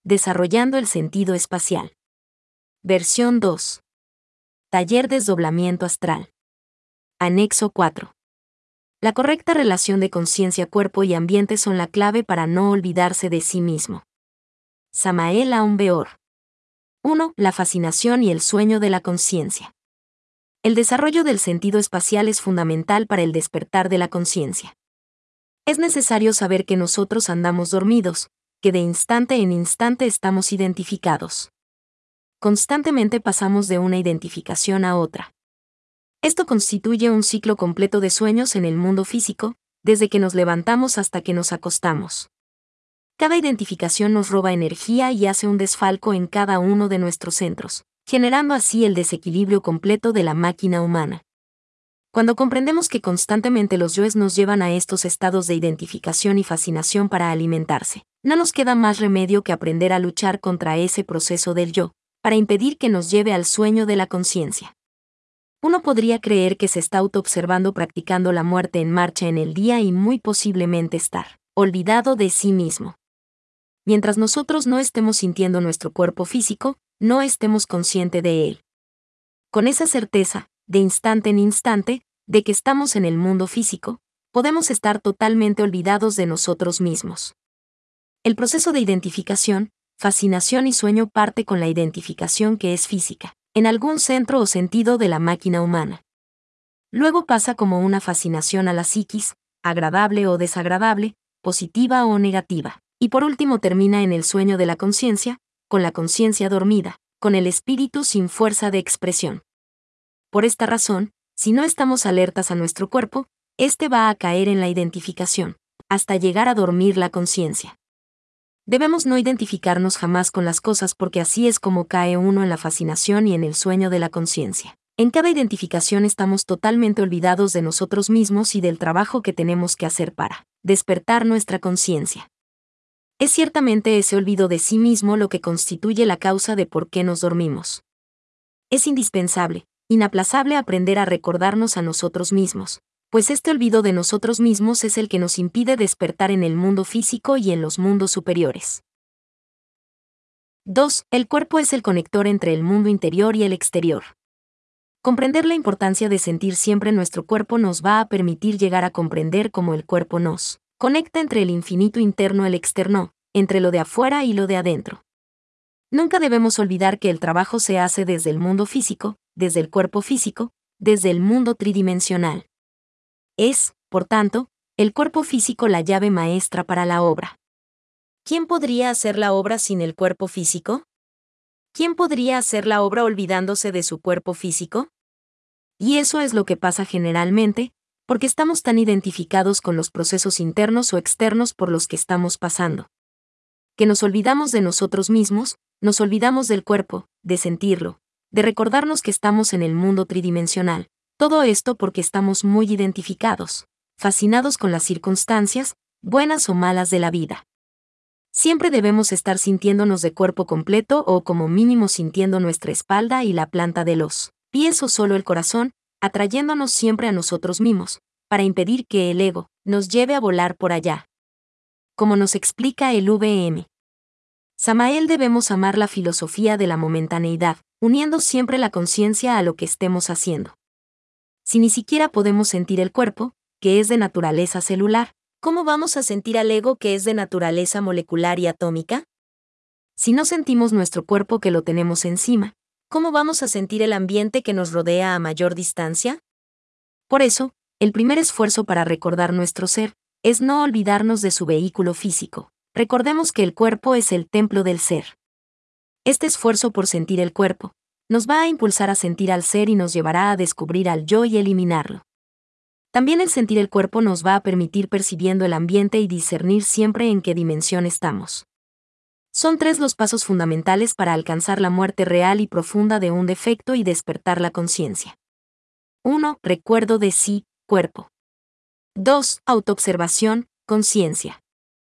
Desarrollando el sentido espacial. Versión 2. Taller Desdoblamiento Astral. Anexo 4. La correcta relación de conciencia, cuerpo y ambiente son la clave para no olvidarse de sí mismo. Samael Aun Weor. 1. La fascinación y el sueño de la conciencia. El desarrollo del sentido espacial es fundamental para el despertar de la conciencia. Es necesario saber que nosotros andamos dormidos, que de instante en instante estamos identificados. Constantemente pasamos de una identificación a otra. Esto constituye un ciclo completo de sueños en el mundo físico, desde que nos levantamos hasta que nos acostamos. Cada identificación nos roba energía y hace un desfalco en cada uno de nuestros centros, generando así el desequilibrio completo de la máquina humana. Cuando comprendemos que constantemente los yoes nos llevan a estos estados de identificación y fascinación para alimentarse, no nos queda más remedio que aprender a luchar contra ese proceso del yo, para impedir que nos lleve al sueño de la conciencia. Uno podría creer que se está autoobservando practicando la muerte en marcha en el día y muy posiblemente estar olvidado de sí mismo. Mientras nosotros no estemos sintiendo nuestro cuerpo físico, no estemos conscientes de él. Con esa certeza, de instante en instante, de que estamos en el mundo físico, podemos estar totalmente olvidados de nosotros mismos. El proceso de identificación, fascinación y sueño parte con la identificación que es física, en algún centro o sentido de la máquina humana. Luego pasa como una fascinación a la psiquis, agradable o desagradable, positiva o negativa, y por último termina en el sueño de la conciencia, con la conciencia dormida, con el espíritu sin fuerza de expresión. Por esta razón, si no estamos alertas a nuestro cuerpo, este va a caer en la identificación, hasta llegar a dormir la conciencia. Debemos no identificarnos jamás con las cosas porque así es como cae uno en la fascinación y en el sueño de la conciencia. En cada identificación estamos totalmente olvidados de nosotros mismos y del trabajo que tenemos que hacer para despertar nuestra conciencia. Es ciertamente ese olvido de sí mismo lo que constituye la causa de por qué nos dormimos. Es indispensable, inaplazable aprender a recordarnos a nosotros mismos, pues este olvido de nosotros mismos es el que nos impide despertar en el mundo físico y en los mundos superiores. 2. El cuerpo es el conector entre el mundo interior y el exterior. Comprender la importancia de sentir siempre nuestro cuerpo nos va a permitir llegar a comprender cómo el cuerpo nos conecta entre el infinito interno y el externo, entre lo de afuera y lo de adentro. Nunca debemos olvidar que el trabajo se hace desde el mundo físico, desde el cuerpo físico, desde el mundo tridimensional. Es, por tanto, el cuerpo físico la llave maestra para la obra. ¿Quién podría hacer la obra sin el cuerpo físico? ¿Quién podría hacer la obra olvidándose de su cuerpo físico? Y eso es lo que pasa generalmente, porque estamos tan identificados con los procesos internos o externos por los que estamos pasando, que nos olvidamos de nosotros mismos, nos olvidamos del cuerpo, de sentirlo, de recordarnos que estamos en el mundo tridimensional. Todo esto porque estamos muy identificados, fascinados con las circunstancias, buenas o malas de la vida. Siempre debemos estar sintiéndonos de cuerpo completo o como mínimo sintiendo nuestra espalda y la planta de los pies o solo el corazón, atrayéndonos siempre a nosotros mismos, para impedir que el ego nos lleve a volar por allá. Como nos explica el VM. Samael, debemos amar la filosofía de la momentaneidad, uniendo siempre la conciencia a lo que estemos haciendo. Si ni siquiera podemos sentir el cuerpo, que es de naturaleza celular, ¿cómo vamos a sentir al ego, que es de naturaleza molecular y atómica? Si no sentimos nuestro cuerpo, que lo tenemos encima, ¿cómo vamos a sentir el ambiente que nos rodea a mayor distancia? Por eso, el primer esfuerzo para recordar nuestro ser es no olvidarnos de su vehículo físico. Recordemos que el cuerpo es el templo del ser. Este esfuerzo por sentir el cuerpo nos va a impulsar a sentir al ser y nos llevará a descubrir al yo y eliminarlo. También el sentir el cuerpo nos va a permitir percibiendo el ambiente y discernir siempre en qué dimensión estamos. Son 3 los pasos fundamentales para alcanzar la muerte real y profunda de un defecto y despertar la conciencia. 1. Recuerdo de sí, cuerpo. 2. Autoobservación, conciencia.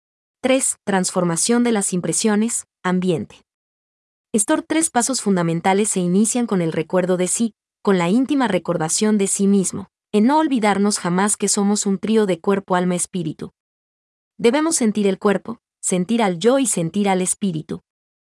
3. Transformación de las impresiones, ambiente. Estos 3 pasos fundamentales se inician con el recuerdo de sí, con la íntima recordación de sí mismo, en no olvidarnos jamás que somos un trío de cuerpo, alma, espíritu. Debemos sentir el cuerpo, sentir al yo y sentir al espíritu.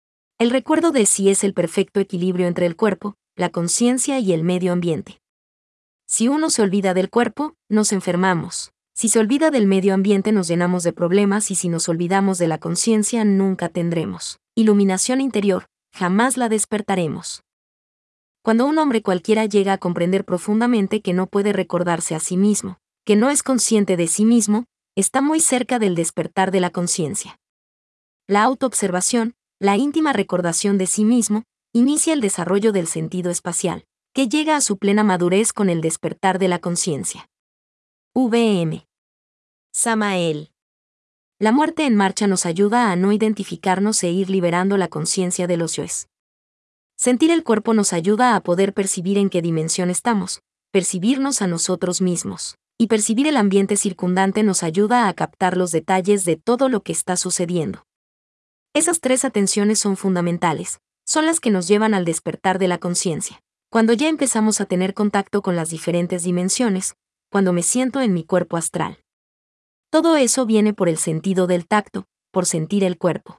El recuerdo de sí es el perfecto equilibrio entre el cuerpo, la conciencia y el medio ambiente. Si uno se olvida del cuerpo, nos enfermamos. Si se olvida del medio ambiente, nos llenamos de problemas, y si nos olvidamos de la conciencia, nunca tendremos iluminación interior, jamás la despertaremos. Cuando un hombre cualquiera llega a comprender profundamente que no puede recordarse a sí mismo, que no es consciente de sí mismo, está muy cerca del despertar de la conciencia. La autoobservación, la íntima recordación de sí mismo, inicia el desarrollo del sentido espacial, que llega a su plena madurez con el despertar de la conciencia. V.M. Samael. La muerte en marcha nos ayuda a no identificarnos e ir liberando la conciencia de los yoes. Sentir el cuerpo nos ayuda a poder percibir en qué dimensión estamos, percibirnos a nosotros mismos, y percibir el ambiente circundante nos ayuda a captar los detalles de todo lo que está sucediendo. Esas tres atenciones son fundamentales, son las que nos llevan al despertar de la conciencia. Cuando ya empezamos a tener contacto con las diferentes dimensiones, cuando me siento en mi cuerpo astral. Todo eso viene por el sentido del tacto, por sentir el cuerpo.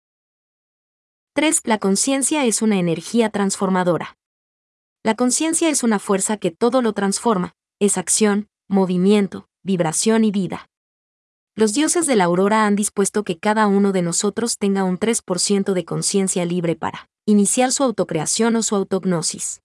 3. La conciencia es una energía transformadora. La conciencia es una fuerza que todo lo transforma, es acción, movimiento, vibración y vida. Los dioses de la aurora han dispuesto que cada uno de nosotros tenga un 3% de conciencia libre para iniciar su autocreación o su autognosis.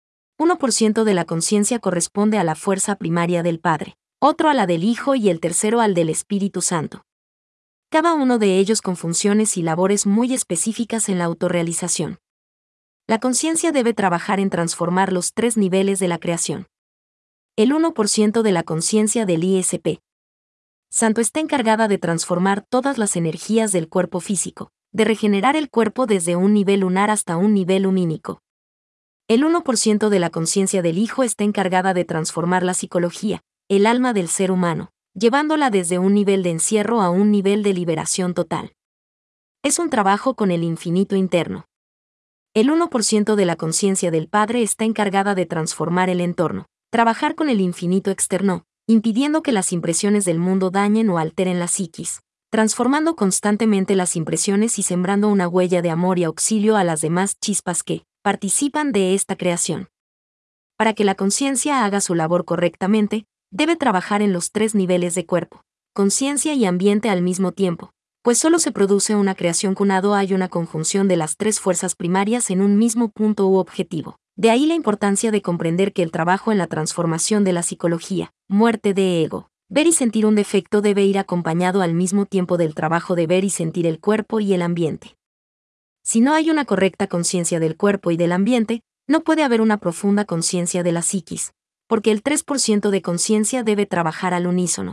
1% de la conciencia corresponde a la fuerza primaria del Padre, otro a la del Hijo y el tercero al del Espíritu Santo. Cada uno de ellos con funciones y labores muy específicas en la autorrealización. La conciencia debe trabajar en transformar los 3 niveles de la creación. El 1% de la conciencia del ISP Santo está encargada de transformar todas las energías del cuerpo físico, de regenerar el cuerpo desde un nivel lunar hasta un nivel lumínico. El 1% de la conciencia del Hijo está encargada de transformar la psicología, el alma del ser humano, llevándola desde un nivel de encierro a un nivel de liberación total. Es un trabajo con el infinito interno. El 1% de la conciencia del Padre está encargada de transformar el entorno, trabajar con el infinito externo, impidiendo que las impresiones del mundo dañen o alteren la psiquis, transformando constantemente las impresiones y sembrando una huella de amor y auxilio a las demás chispas que participan de esta creación. Para que la conciencia haga su labor correctamente, debe trabajar en los 3 niveles de cuerpo, conciencia y ambiente al mismo tiempo, pues solo se produce una creación cuando hay una conjunción de las 3 fuerzas primarias en un mismo punto u objetivo. De ahí la importancia de comprender que el trabajo en la transformación de la psicología, muerte de ego, ver y sentir un defecto debe ir acompañado al mismo tiempo del trabajo de ver y sentir el cuerpo y el ambiente. Si no hay una correcta conciencia del cuerpo y del ambiente, no puede haber una profunda conciencia de la psiquis, porque el 3% de conciencia debe trabajar al unísono.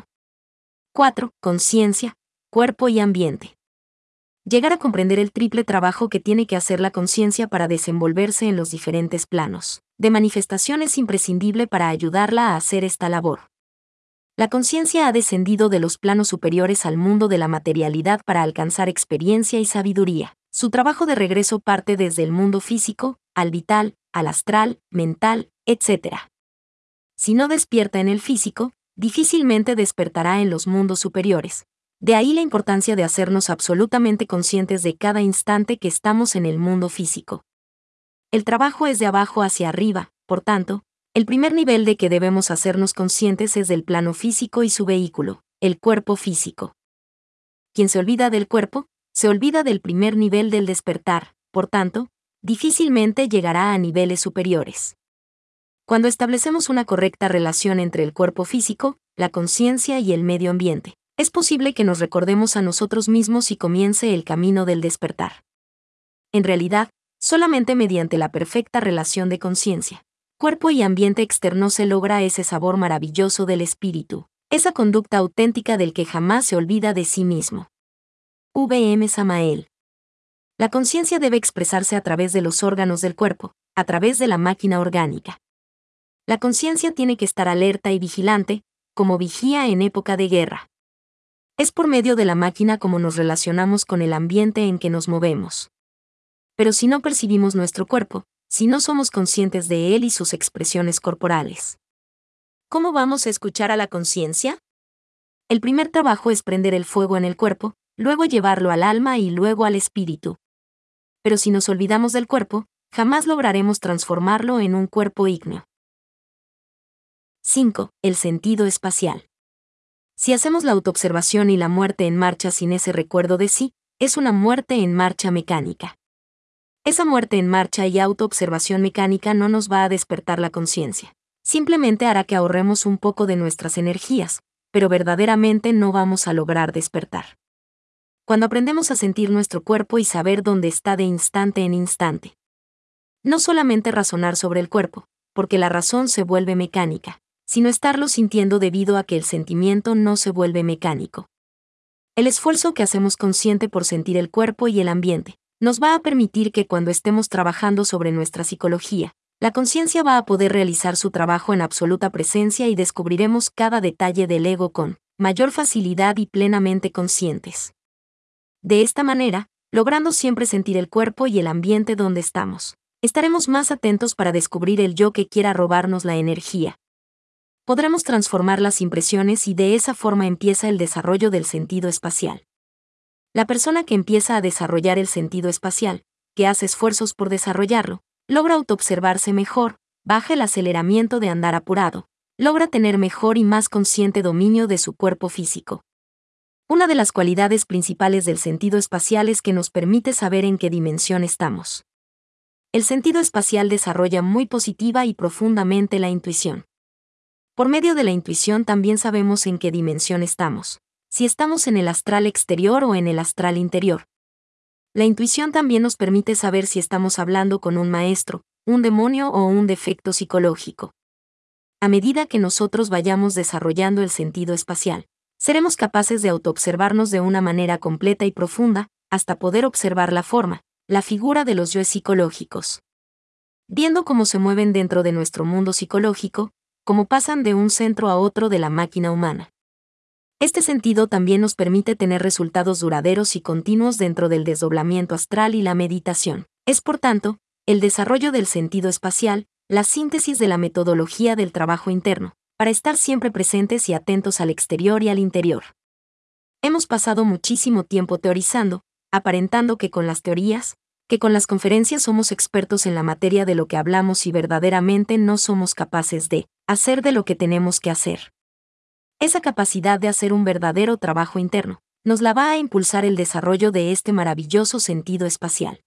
4. Conciencia, cuerpo y ambiente. Llegar a comprender el triple trabajo que tiene que hacer la conciencia para desenvolverse en los diferentes planos de manifestación es imprescindible para ayudarla a hacer esta labor. La conciencia ha descendido de los planos superiores al mundo de la materialidad para alcanzar experiencia y sabiduría. Su trabajo de regreso parte desde el mundo físico, al vital, al astral, mental, etc. Si no despierta en el físico, difícilmente despertará en los mundos superiores. De ahí la importancia de hacernos absolutamente conscientes de cada instante que estamos en el mundo físico. El trabajo es de abajo hacia arriba, por tanto, el primer nivel de que debemos hacernos conscientes es del plano físico y su vehículo, el cuerpo físico. Quien se olvida del cuerpo, se olvida del primer nivel del despertar, por tanto, difícilmente llegará a niveles superiores. Cuando establecemos una correcta relación entre el cuerpo físico, la conciencia y el medio ambiente, es posible que nos recordemos a nosotros mismos y comience el camino del despertar. En realidad, solamente mediante la perfecta relación de conciencia, cuerpo y ambiente externo se logra ese sabor maravilloso del espíritu, esa conducta auténtica del que jamás se olvida de sí mismo. V.M. Samael. La conciencia debe expresarse a través de los órganos del cuerpo, a través de la máquina orgánica. La conciencia tiene que estar alerta y vigilante, como vigía en época de guerra. Es por medio de la máquina como nos relacionamos con el ambiente en que nos movemos. Pero si no percibimos nuestro cuerpo, si no somos conscientes de él y sus expresiones corporales, ¿cómo vamos a escuchar a la conciencia? El primer trabajo es prender el fuego en el cuerpo, luego llevarlo al alma y luego al espíritu. pero si nos olvidamos del cuerpo, jamás lograremos transformarlo en un cuerpo ígneo. 5. El sentido espacial. Si hacemos la autoobservación y la muerte en marcha sin ese recuerdo de sí, es una muerte en marcha mecánica. Esa muerte en marcha y autoobservación mecánica no nos va a despertar la conciencia. Simplemente hará que ahorremos un poco de nuestras energías, pero verdaderamente no vamos a lograr despertar. Cuando aprendemos a sentir nuestro cuerpo y saber dónde está de instante en instante. No solamente razonar sobre el cuerpo, porque la razón se vuelve mecánica, sino estarlo sintiendo debido a que el sentimiento no se vuelve mecánico. El esfuerzo que hacemos consciente por sentir el cuerpo y el ambiente, nos va a permitir que cuando estemos trabajando sobre nuestra psicología, la conciencia va a poder realizar su trabajo en absoluta presencia y descubriremos cada detalle del ego con mayor facilidad y plenamente conscientes. De esta manera, logrando siempre sentir el cuerpo y el ambiente donde estamos, estaremos más atentos para descubrir el yo que quiera robarnos la energía. Podremos transformar las impresiones y de esa forma empieza el desarrollo del sentido espacial. La persona que empieza a desarrollar el sentido espacial, que hace esfuerzos por desarrollarlo, logra autoobservarse mejor, baja el aceleramiento de andar apurado, logra tener mejor y más consciente dominio de su cuerpo físico. Una de las cualidades principales del sentido espacial es que nos permite saber en qué dimensión estamos. El sentido espacial desarrolla muy positiva y profundamente la intuición. Por medio de la intuición también sabemos en qué dimensión estamos, si estamos en el astral exterior o en el astral interior. La intuición también nos permite saber si estamos hablando con un maestro, un demonio o un defecto psicológico. A medida que nosotros vayamos desarrollando el sentido espacial, seremos capaces de autoobservarnos de una manera completa y profunda, hasta poder observar la forma, la figura de los yoes psicológicos. Viendo cómo se mueven dentro de nuestro mundo psicológico, cómo pasan de un centro a otro de la máquina humana. Este sentido también nos permite tener resultados duraderos y continuos dentro del desdoblamiento astral y la meditación. Es, por tanto, el desarrollo del sentido espacial, la síntesis de la metodología del trabajo interno, para estar siempre presentes y atentos al exterior y al interior. Hemos pasado muchísimo tiempo teorizando, aparentando que con las teorías, que con las conferencias somos expertos en la materia de lo que hablamos y verdaderamente no somos capaces de hacer de lo que tenemos que hacer. Esa capacidad de hacer un verdadero trabajo interno, nos la va a impulsar el desarrollo de este maravilloso sentido espacial.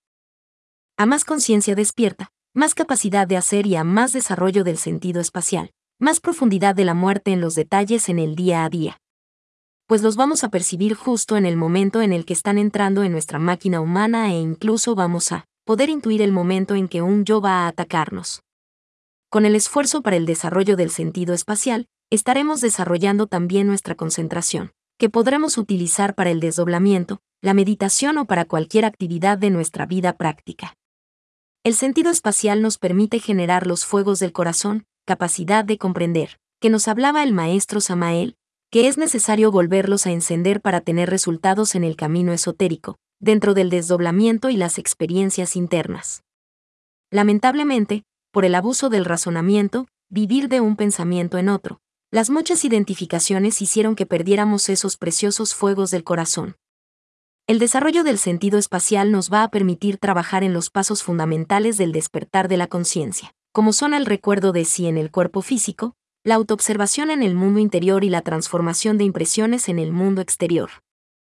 A más conciencia despierta, más capacidad de hacer y a más desarrollo del sentido espacial, más profundidad de la muerte en los detalles en el día a día. Pues los vamos a percibir justo en el momento en el que están entrando en nuestra máquina humana e incluso vamos a poder intuir el momento en que un yo va a atacarnos. Con el esfuerzo para el desarrollo del sentido espacial, estaremos desarrollando también nuestra concentración, que podremos utilizar para el desdoblamiento, la meditación o para cualquier actividad de nuestra vida práctica. El sentido espacial nos permite generar los fuegos del corazón, capacidad de comprender, que nos hablaba el maestro Samael, que es necesario volverlos a encender para tener resultados en el camino esotérico, dentro del desdoblamiento y las experiencias internas. Lamentablemente, por el abuso del razonamiento, vivir de un pensamiento en otro, las muchas identificaciones hicieron que perdiéramos esos preciosos fuegos del corazón. El desarrollo del sentido espacial nos va a permitir trabajar en los pasos fundamentales del despertar de la conciencia, como son el recuerdo de sí en el cuerpo físico, la autoobservación en el mundo interior y la transformación de impresiones en el mundo exterior.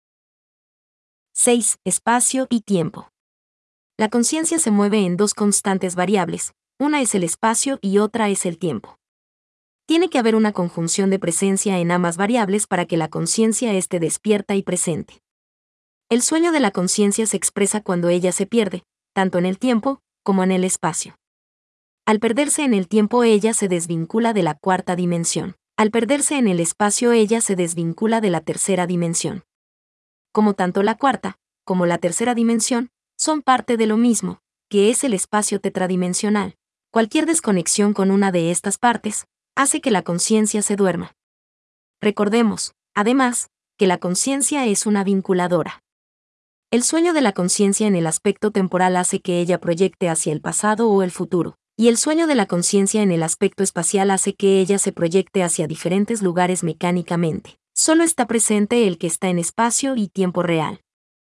6. Espacio y tiempo. La conciencia se mueve en dos constantes variables, una es el espacio y otra es el tiempo. Tiene que haber una conjunción de presencia en ambas variables para que la conciencia esté despierta y presente. El sueño de la conciencia se expresa cuando ella se pierde, tanto en el tiempo como en el espacio. Al perderse en el tiempo ella se desvincula de la cuarta dimensión. Al perderse en el espacio ella se desvincula de la tercera dimensión. Como tanto la cuarta, como la tercera dimensión, son parte de lo mismo, que es el espacio tetradimensional. Cualquier desconexión con una de estas partes, hace que la conciencia se duerma. Recordemos, además, que la conciencia es una vinculadora. El sueño de la conciencia en el aspecto temporal hace que ella proyecte hacia el pasado o el futuro, y el sueño de la conciencia en el aspecto espacial hace que ella se proyecte hacia diferentes lugares mecánicamente. Solo está presente el que está en espacio y tiempo real.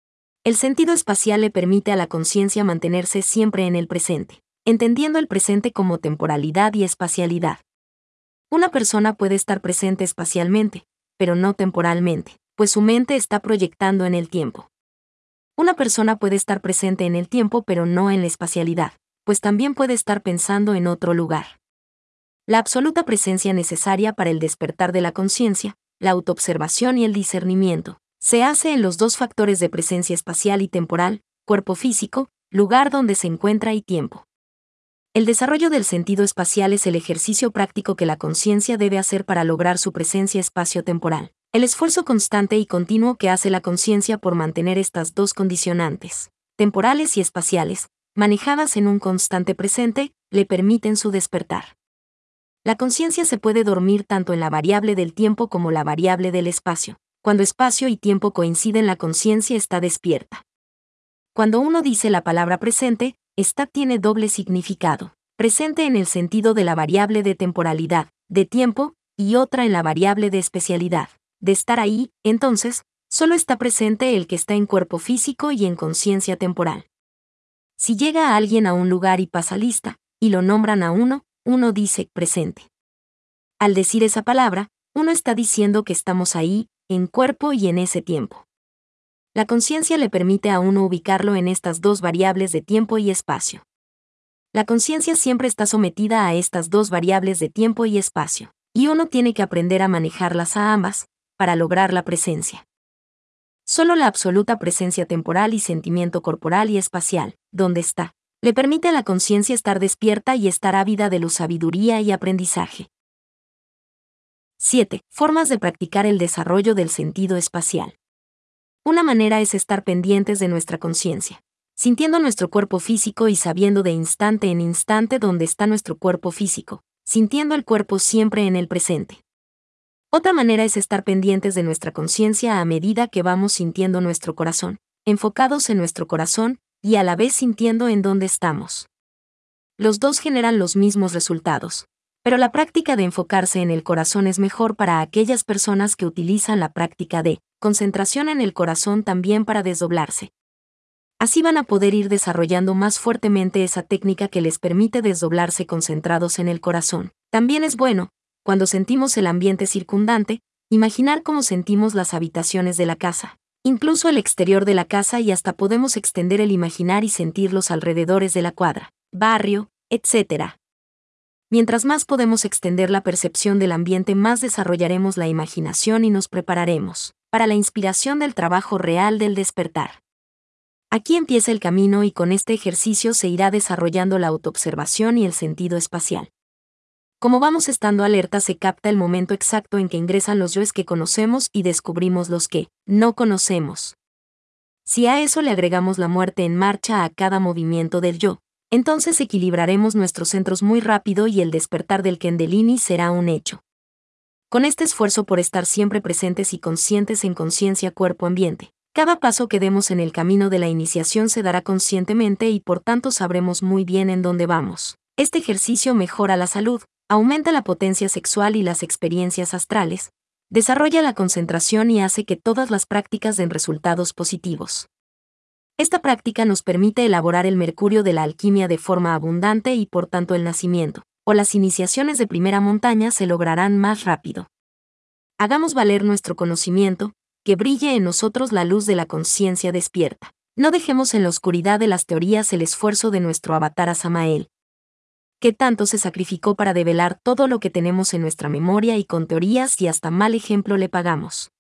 El sentido espacial le permite a la conciencia mantenerse siempre en el presente, entendiendo el presente como temporalidad y espacialidad. Una persona puede estar presente espacialmente, pero no temporalmente, pues su mente está proyectando en el tiempo. Una persona puede estar presente en el tiempo pero no en la espacialidad, pues también puede estar pensando en otro lugar. La absoluta presencia necesaria para el despertar de la conciencia, la autoobservación y el discernimiento, se hace en los dos factores de presencia espacial y temporal, cuerpo físico, lugar donde se encuentra y tiempo. El desarrollo del sentido espacial es el ejercicio práctico que la conciencia debe hacer para lograr su presencia espacio-temporal. El esfuerzo constante y continuo que hace la conciencia por mantener estas dos condicionantes, temporales y espaciales, manejadas en un constante presente, le permiten su despertar. La conciencia se puede dormir tanto en la variable del tiempo como la variable del espacio. Cuando espacio y tiempo coinciden, la conciencia está despierta. Cuando uno dice la palabra presente, esta tiene doble significado. Presente en el sentido de la variable de temporalidad, de tiempo, y otra en la variable de especialidad, de estar ahí. Entonces, solo está presente el que está en cuerpo físico y en conciencia temporal. Si llega alguien a un lugar y pasa lista, y lo nombran a uno dice presente. Al decir esa palabra, uno está diciendo que estamos ahí, en cuerpo y en ese tiempo. La conciencia le permite a uno ubicarlo en estas dos variables de tiempo y espacio. La conciencia siempre está sometida a estas dos variables de tiempo y espacio, y uno tiene que aprender a manejarlas a ambas, para lograr la presencia. Solo la absoluta presencia temporal y sentimiento corporal y espacial, donde está, le permite a la conciencia estar despierta y estar ávida de luz, sabiduría y aprendizaje. 7. Formas de practicar el desarrollo del sentido espacial. Una manera es estar pendientes de nuestra conciencia, sintiendo nuestro cuerpo físico y sabiendo de instante en instante dónde está nuestro cuerpo físico, sintiendo el cuerpo siempre en el presente. Otra manera es estar pendientes de nuestra conciencia a medida que vamos sintiendo nuestro corazón, enfocados en nuestro corazón, y a la vez sintiendo en dónde estamos. Los dos generan los mismos resultados, pero la práctica de enfocarse en el corazón es mejor para aquellas personas que utilizan la práctica de concentración en el corazón también para desdoblarse. Así van a poder ir desarrollando más fuertemente esa técnica que les permite desdoblarse concentrados en el corazón. También es bueno, cuando sentimos el ambiente circundante, imaginar cómo sentimos las habitaciones de la casa, incluso el exterior de la casa, y hasta podemos extender el imaginar y sentir los alrededores de la cuadra, barrio, etc. Mientras más podemos extender la percepción del ambiente, más desarrollaremos la imaginación y nos prepararemos para la inspiración del trabajo real del despertar. Aquí empieza el camino, y con este ejercicio se irá desarrollando la autoobservación y el sentido espacial. Como vamos estando alerta, se capta el momento exacto en que ingresan los yoes que conocemos y descubrimos los que no conocemos. Si a eso le agregamos la muerte en marcha a cada movimiento del yo, entonces equilibraremos nuestros centros muy rápido y el despertar del Kundalini será un hecho. Con este esfuerzo por estar siempre presentes y conscientes en conciencia cuerpo-ambiente, cada paso que demos en el camino de la iniciación se dará conscientemente y por tanto sabremos muy bien en dónde vamos. Este ejercicio mejora la salud, aumenta la potencia sexual y las experiencias astrales, desarrolla la concentración y hace que todas las prácticas den resultados positivos. Esta práctica nos permite elaborar el mercurio de la alquimia de forma abundante y por tanto el nacimiento, o las iniciaciones de primera montaña se lograrán más rápido. Hagamos valer nuestro conocimiento, que brille en nosotros la luz de la conciencia despierta. No dejemos en la oscuridad de las teorías el esfuerzo de nuestro avatar Samael, que tanto se sacrificó para develar todo lo que tenemos en nuestra memoria y con teorías y hasta mal ejemplo le pagamos.